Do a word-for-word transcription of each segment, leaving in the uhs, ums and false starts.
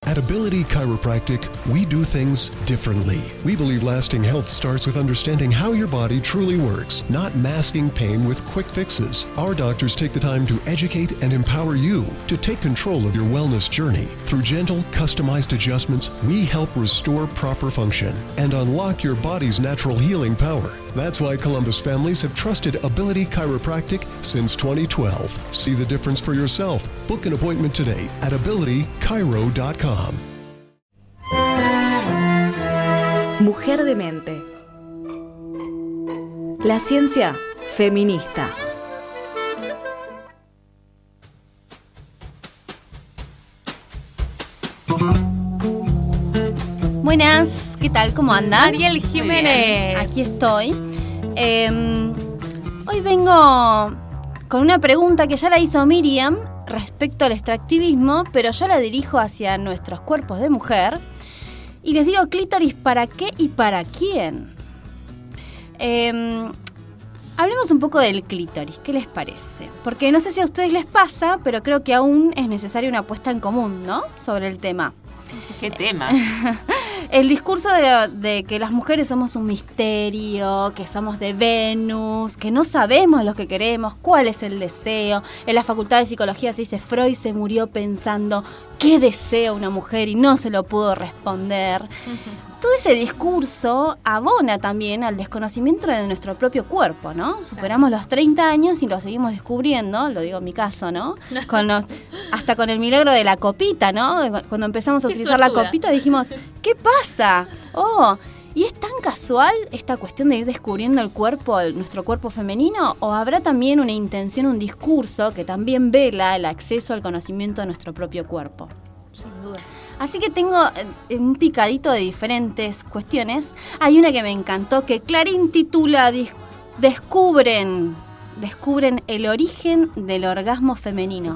At Ability Chiropractic, we do things differently. We believe lasting health starts with understanding how your body truly works, not masking pain with quick fixes. Our doctors take the time to educate and empower you to take control of your wellness journey. Through gentle, customized adjustments, we help restore proper function and unlock your body's natural healing power. That's why Columbus families have trusted Ability Chiropractic since twenty twelve. See the difference for yourself. Book an appointment today at ability chiro dot com. Mujer de mente. La ciencia feminista. Buenas, ¿qué tal? ¿Cómo andan? Ariel Jiménez. Aquí estoy. Eh, hoy vengo con una pregunta que ya la hizo Miriam respecto al extractivismo, pero yo la dirijo hacia nuestros cuerpos de mujer. Y les digo, clítoris, ¿para qué y para quién? Eh, hablemos un poco del clítoris, ¿qué les parece? Porque no sé si a ustedes les pasa, pero creo que aún es necesaria una puesta en común, ¿no? Sobre el tema. ¿Qué tema? El discurso de, de que las mujeres somos un misterio, que somos de Venus, que no sabemos lo que queremos, cuál es el deseo. En la Facultad de Psicología se dice, Freud se murió pensando qué desea una mujer y no se lo pudo responder. Uh-huh. Todo ese discurso abona también al desconocimiento de nuestro propio cuerpo, ¿no? Superamos los treinta años y lo seguimos descubriendo, lo digo en mi caso, ¿no? Con los, hasta con el milagro de la copita, ¿no? Cuando empezamos a utilizar la copita dijimos, ¿qué pasa? Oh, ¿y es tan casual esta cuestión de ir descubriendo el cuerpo, el, nuestro cuerpo femenino? ¿O habrá también una intención, un discurso que también vela el acceso al conocimiento de nuestro propio cuerpo? Sin dudas. Así que tengo eh, un picadito de diferentes cuestiones. Hay una que me encantó, que Clarín titula Dis- Descubren, descubren el origen del orgasmo femenino.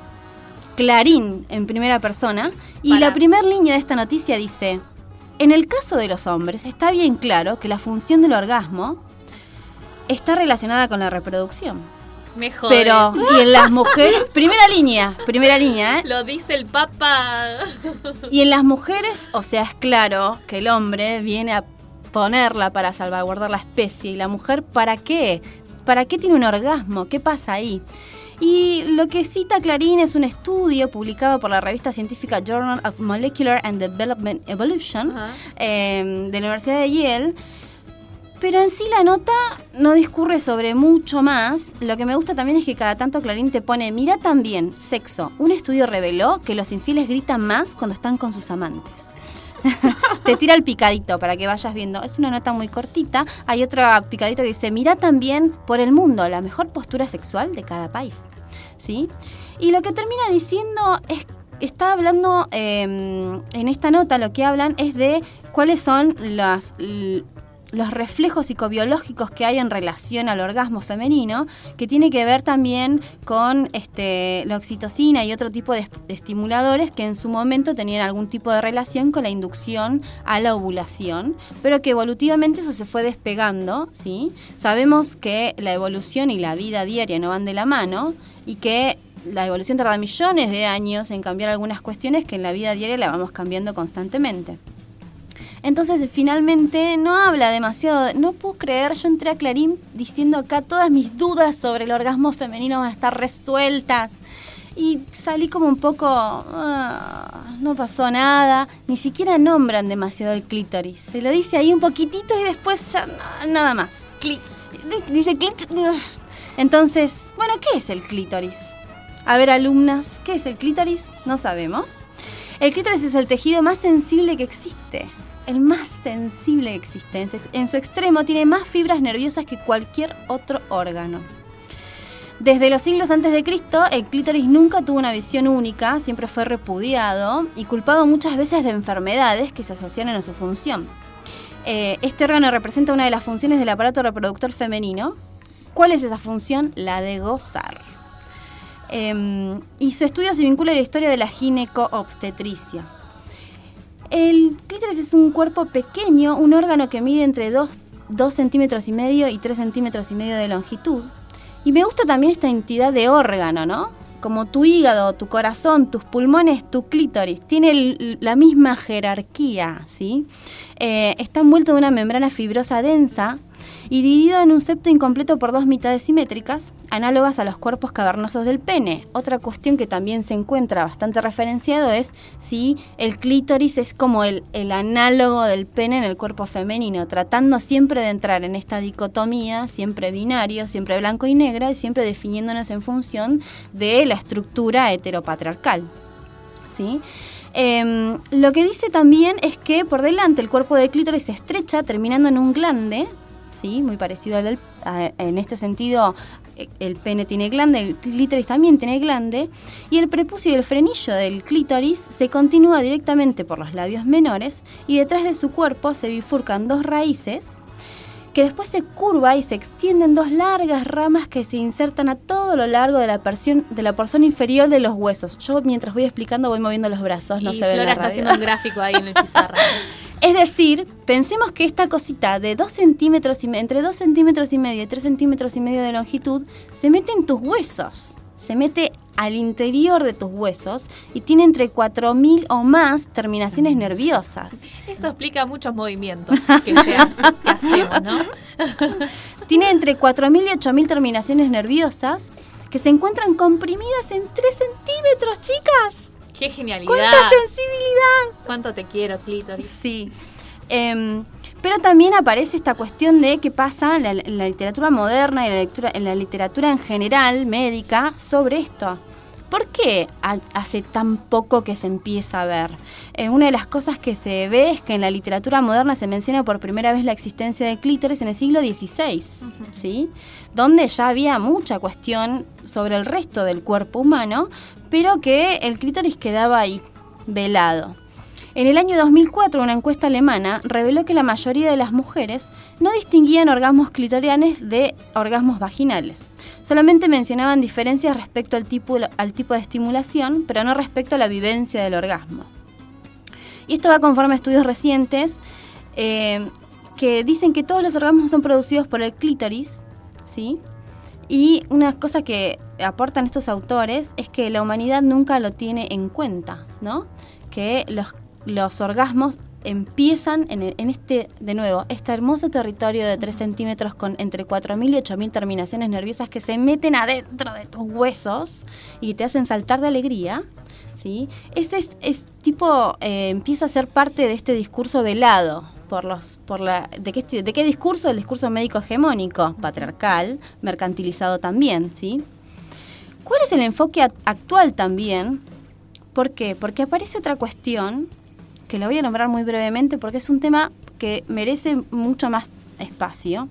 Clarín, en primera persona. Y Para. la primera línea de esta noticia dice: en el caso de los hombres, está bien claro que la función del orgasmo está relacionada con la reproducción. Mejor. Pero, y en las mujeres, primera línea, primera línea, ¿eh? Lo dice el Papa. Y en las mujeres, o sea, es claro que el hombre viene a ponerla para salvaguardar la especie. ¿Y la mujer para qué? ¿Para qué tiene un orgasmo? ¿Qué pasa ahí? Y lo que cita Clarín es un estudio publicado por la revista científica Journal of Molecular and Development Evolution, uh-huh. eh, de la Universidad de Yale. Pero en sí la nota no discurre sobre mucho más. Lo que me gusta también es que cada tanto Clarín te pone, mira también, sexo. Un estudio reveló que los infieles gritan más cuando están con sus amantes. Te tira el picadito para que vayas viendo. Es una nota muy cortita. Hay otro picadito que dice, mira también por el mundo, la mejor postura sexual de cada país. ¿Sí? Y lo que termina diciendo es, está hablando, eh, en esta nota lo que hablan es de cuáles son las... L- los reflejos psicobiológicos que hay en relación al orgasmo femenino, que tiene que ver también con este, la oxitocina y otro tipo de, de estimuladores que en su momento tenían algún tipo de relación con la inducción a la ovulación, pero que evolutivamente eso se fue despegando, ¿sí? Sabemos que la evolución y la vida diaria no van de la mano y que la evolución tarda millones de años en cambiar algunas cuestiones que en la vida diaria la vamos cambiando constantemente. Entonces, finalmente, no habla demasiado. No puedo creer, yo entré a Clarín diciendo acá todas mis dudas sobre el orgasmo femenino van a estar resueltas. Y salí como un poco, uh, no pasó nada. Ni siquiera nombran demasiado el clítoris. Se lo dice ahí un poquitito y después ya nada más. Clit. Dice clítoris. Entonces, bueno, ¿qué es el clítoris? A ver, alumnas, ¿qué es el clítoris? No sabemos. El clítoris es el tejido más sensible que existe. El más sensible que existe. En su, en su extremo tiene más fibras nerviosas que cualquier otro órgano. Desde los siglos antes de Cristo, el clítoris nunca tuvo una visión única, siempre fue repudiado y culpado muchas veces de enfermedades que se asociaron a su función. Eh, este órgano representa una de las funciones del aparato reproductor femenino. ¿Cuál es esa función? La de gozar. Eh, y su estudio se vincula a la historia de la gineco-obstetricia. El clítoris es un cuerpo pequeño, un órgano que mide entre dos centímetros y medio y tres centímetros y medio de longitud. Y me gusta también esta entidad de órgano, ¿no? como tu hígado, tu corazón, tus pulmones, tu clítoris, tiene el, la misma jerarquía, ¿sí? Eh, está envuelto en una membrana fibrosa densa y dividido en un septo incompleto por dos mitades simétricas, análogas a los cuerpos cavernosos del pene. Otra cuestión que también se encuentra bastante referenciado es si el clítoris es como el, el análogo del pene en el cuerpo femenino, tratando siempre de entrar en esta dicotomía, siempre binario, siempre blanco y negro, y siempre definiéndonos en función de la estructura heteropatriarcal, ¿sí? Eh, lo que dice también es que por delante el cuerpo del clítoris se estrecha, terminando en un glande, ¿sí? Muy parecido al del, a, en este sentido, el pene tiene glande, el clítoris también tiene glande, y el prepucio y el frenillo del clítoris se continúa directamente por los labios menores, y detrás de su cuerpo se bifurcan dos raíces, que después se curva y se extienden dos largas ramas que se insertan a todo lo largo de la, porción, de la porción inferior de los huesos. Yo mientras voy explicando voy moviendo los brazos, no y se ve en la Flora está radio. haciendo un gráfico ahí en el pizarra. Es decir, pensemos que esta cosita de dos centímetros y me- entre dos centímetros y medio y tres centímetros y medio de longitud se mete en tus huesos, se mete al interior de tus huesos y tiene entre cuatro mil o más terminaciones nerviosas. Eso explica muchos movimientos que, se hace, que hacemos, ¿no? Tiene entre cuatro mil y ocho mil terminaciones nerviosas que se encuentran comprimidas en tres centímetros, chicas. ¡Qué genialidad! ¡Cuánta sensibilidad! ¿Cuánto te quiero, clítoris? Sí. Eh, pero también aparece esta cuestión de qué pasa en la, en la literatura moderna y en la, lectura, en la literatura en general, médica, sobre esto. ¿Por qué ha, hace tan poco que se empieza a ver? Eh, una de las cosas que se ve es que en la literatura moderna se menciona por primera vez la existencia de clítoris en el siglo dieciséis, uh-huh. ¿sí? Donde ya había mucha cuestión sobre el resto del cuerpo humano, pero que el clítoris quedaba ahí, velado. En el año dos mil cuatro, una encuesta alemana reveló que la mayoría de las mujeres no distinguían orgasmos clitorianos de orgasmos vaginales. Solamente mencionaban diferencias respecto al tipo, al tipo de estimulación, pero no respecto a la vivencia del orgasmo. Y esto va conforme a estudios recientes eh, que dicen que todos los orgasmos son producidos por el clítoris, ¿sí? Y una cosa que aportan estos autores es que la humanidad nunca lo tiene en cuenta, ¿no? Que los Los orgasmos empiezan en, el, en este, de nuevo, este hermoso territorio de tres centímetros con entre cuatro mil y ocho mil terminaciones nerviosas que se meten adentro de tus huesos y te hacen saltar de alegría, ¿sí? Ese es, es tipo, eh, empieza a ser parte de este discurso velado por los, por la, ¿de qué, de qué discurso? El discurso médico hegemónico, patriarcal, mercantilizado también, ¿sí? ¿Cuál es el enfoque a, actual también? ¿Por qué? Porque aparece otra cuestión que la voy a nombrar muy brevemente porque es un tema que merece mucho más espacio,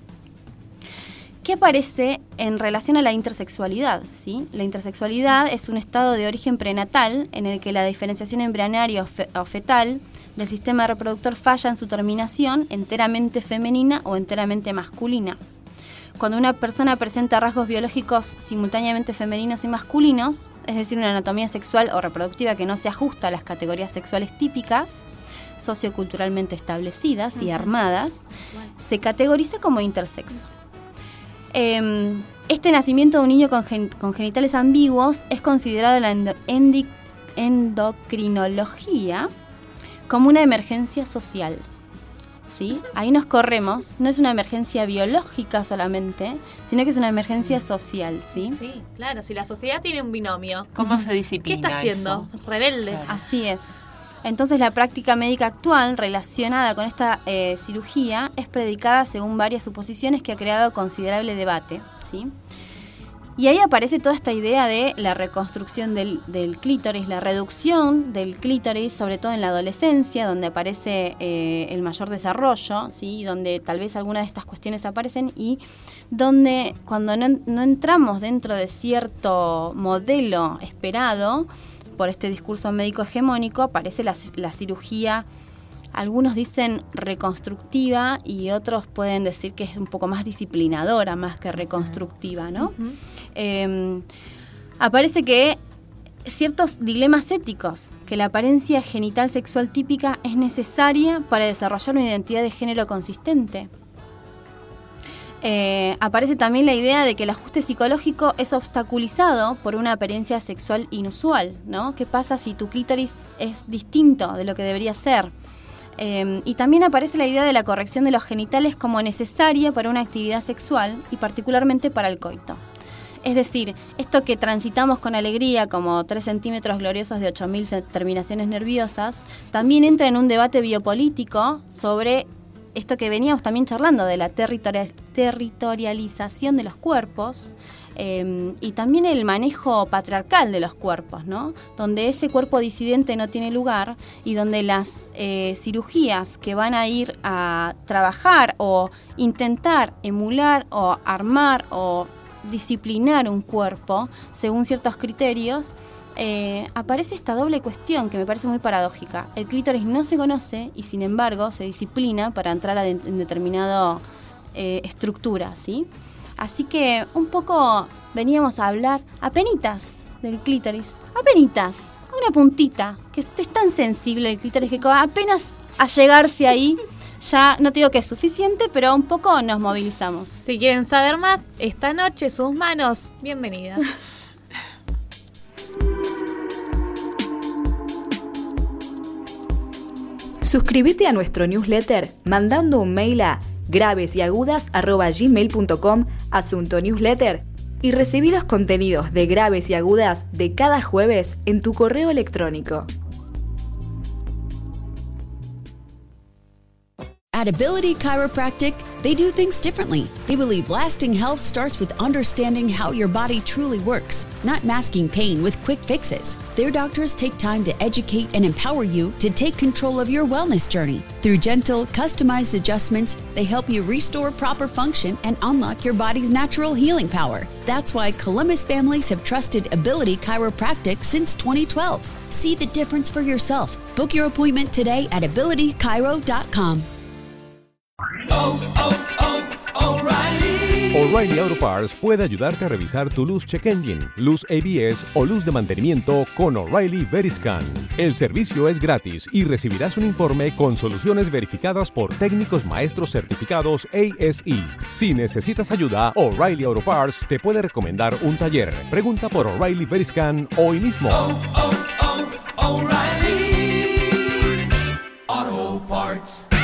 que aparece en relación a la intersexualidad, ¿sí? La intersexualidad es un estado de origen prenatal en el que la diferenciación embrionaria o, fe- o fetal del sistema reproductor falla en su terminación enteramente femenina o enteramente masculina. Cuando una persona presenta rasgos biológicos simultáneamente femeninos y masculinos, es decir, una anatomía sexual o reproductiva que no se ajusta a las categorías sexuales típicas, socioculturalmente establecidas y armadas, se categoriza como intersexo. Eh, este nacimiento de un niño con, gen- con genitales ambiguos es considerado en la endo- endi- endocrinología como una emergencia social. ¿Sí? Ahí nos corremos, no es una emergencia biológica solamente, sino que es una emergencia social, ¿sí? Sí, claro, si la sociedad tiene un binomio, ¿Cómo se ¿qué disciplina está haciendo? eso? Rebelde. Claro. Así es. Entonces la práctica médica actual relacionada con esta eh, cirugía es predicada según varias suposiciones que ha creado considerable debate, ¿sí? Y ahí aparece toda esta idea de la reconstrucción del, del clítoris, la reducción del clítoris, sobre todo en la adolescencia, donde aparece eh, el mayor desarrollo, ¿sí? Donde tal vez algunas de estas cuestiones aparecen y donde cuando no, no entramos dentro de cierto modelo esperado por este discurso médico hegemónico, aparece la, la cirugía. Algunos dicen reconstructiva y otros pueden decir que es un poco más disciplinadora, más que reconstructiva, ¿no? Uh-huh. Eh, aparece que ciertos dilemas éticos, que la apariencia genital sexual típica es necesaria para desarrollar una identidad de género consistente. Eh, aparece también la idea de que el ajuste psicológico es obstaculizado por una apariencia sexual inusual, ¿no? ¿Qué pasa si tu clítoris es distinto de lo que debería ser? Eh, y también aparece la idea de la corrección de los genitales como necesaria para una actividad sexual y particularmente para el coito. Es decir, esto que transitamos con alegría como tres centímetros gloriosos de ocho mil terminaciones nerviosas, también entra en un debate biopolítico sobre esto que veníamos también charlando de la territorial, territorialización de los cuerpos eh, y también el manejo patriarcal de los cuerpos, ¿no? Donde ese cuerpo disidente no tiene lugar y donde las eh, cirugías que van a ir a trabajar o intentar emular o armar o disciplinar un cuerpo según ciertos criterios, Eh, aparece esta doble cuestión que me parece muy paradójica. El clítoris no se conoce y sin embargo se disciplina para entrar a de, en determinada eh, estructura, ¿sí? Así que un poco veníamos a hablar apenitas del clítoris, apenitas, una puntita, que es tan sensible el clítoris que apenas a llegarse ahí, ya no te digo que es suficiente, pero un poco nos movilizamos. Si quieren saber más, esta noche sus manos, bienvenidas. Suscríbete a nuestro newsletter mandando un mail a gravesagudas arroba gmail punto com, asunto newsletter, y recibí los contenidos de Graves y Agudas de cada jueves en tu correo electrónico. At Ability Chiropractic, they do things differently. They believe lasting health starts with understanding how your body truly works, not masking pain with quick fixes. Their doctors take time to educate and empower you to take control of your wellness journey. Through gentle, customized adjustments, they help you restore proper function and unlock your body's natural healing power. That's why Columbus families have trusted Ability Chiropractic since twenty twelve. See the difference for yourself. Book your appointment today at ability chiro dot com. Oh, oh, oh, O'Reilly. O'Reilly Auto Parts puede ayudarte a revisar tu luz check engine, luz A B S o luz de mantenimiento con O'Reilly Veriscan. El servicio es gratis y recibirás un informe con soluciones verificadas por técnicos maestros certificados A S E. Si necesitas ayuda, O'Reilly Auto Parts te puede recomendar un taller. Pregunta por O'Reilly Veriscan hoy mismo. Oh, oh, oh, O'Reilly Auto Parts.